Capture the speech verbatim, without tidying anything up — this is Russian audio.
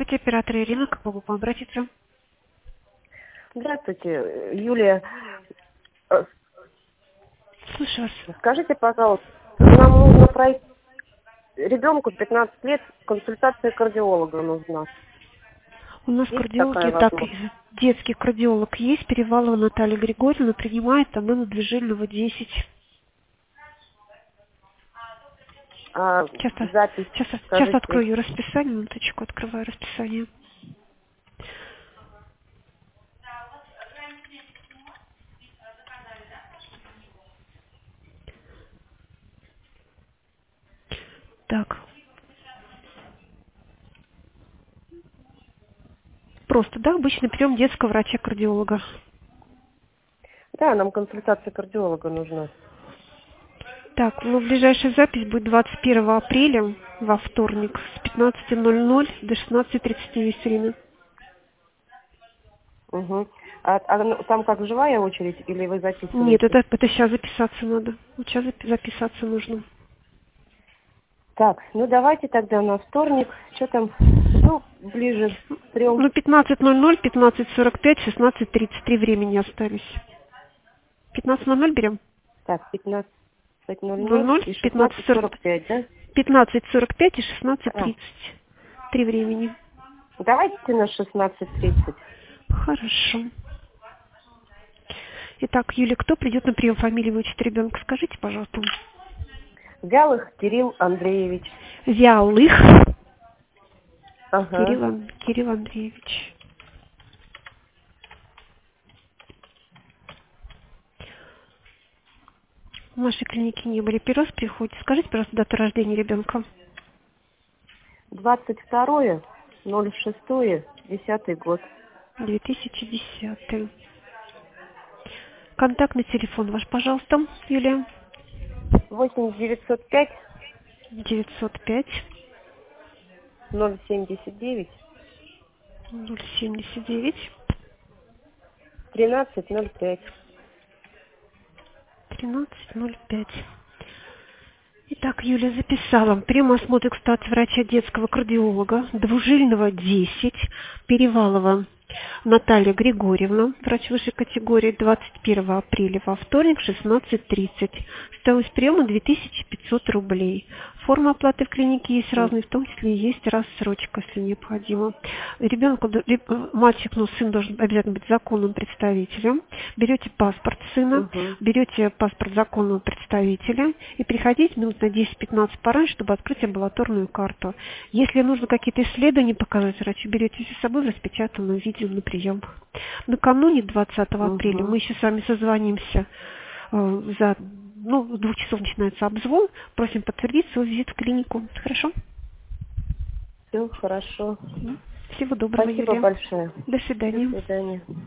Здравствуйте, оператор Ирина, как могу к вам обратиться? Здравствуйте, Юлия. Э, Слушаю вас. Скажите, пожалуйста, нам нужно пройти, ребенку пятнадцать лет, консультация кардиолога нужна. У нас Есть такая кардиологи, так, возможность? детский кардиолог есть, Перевалова Наталья Григорьевна, принимает она на Движильного десять. А Сейчас, запись, сейчас, сейчас скажите. открою расписание, минуточку, открываю расписание. Так, просто, да, обычный прием детского врача-кардиолога. Да, нам консультация кардиолога нужна. Так, ну, ближайшая запись будет двадцать первого апреля, во вторник, с пятнадцати ноль-ноль до шестнадцати тридцати есть время. Угу. А, а ну, там как, живая очередь или вы Нет, записываете? это, это сейчас записаться надо. Вот сейчас запи- записаться нужно. Так, ну давайте тогда на вторник. Что там? Ну, ближе к трем. Ну, пятнадцать ноль-ноль, пятнадцать сорок пять, шестнадцать тридцать три времени остались. пятнадцать ноль-ноль берем? Так, пятнадцать ноль ноль ноль-ноль, и пятнадцать шестнадцать сорок, сорок пять, да? пятнадцать сорок пять и шестнадцать А, тридцать. Три времени. давайте на шестнадцать тридцать. Хорошо. Итак, Юля, кто придет на прием, фамилию, отчество ребенка? Скажите, пожалуйста. Вялых Кирилл Андреевич. Вялых. Ага. Кирилл, Ан- Кирилл Андреевич. В нашей клинике не были. Первый раз приходите. Скажите, пожалуйста, дату рождения ребенка. двадцать второе ноль шестое десятый год. две тысячи десятый. Контактный телефон ваш, пожалуйста, Юлия. восемь девятьсот пять девятьсот пять ноль семьдесят девять ноль семьдесят девять тринадцать ноль пять. тринадцать ноль пять. Итак, Юля записала. Прием осмотр, кстати, врача детского кардиолога, Двужильного десять, Перевалова Наталья Григорьевна, врач высшей категории, двадцать первого апреля во вторник, шестнадцать тридцать. Стоимость приема две тысячи пятьсот рублей. Форма оплаты в клинике есть разные, в том числе есть рассрочка, если необходимо. Ребенку, мальчик, ну, сын должен обязательно быть законным представителем. Берете паспорт сына, Угу. берете паспорт законного представителя и приходите минут на десять-пятнадцать пораньше, чтобы открыть амбулаторную карту. Если нужно какие-то исследования показать врачу, берете с собой в распечатанном виде на прием. Накануне двадцатого апреля Угу. мы еще с вами созвонимся э, за, ну, в двух часов начинается обзвон, просим подтвердить свой визит в клинику. Хорошо? Все хорошо. Всего доброго, Спасибо Юлия. большое. До До свидания. свидания.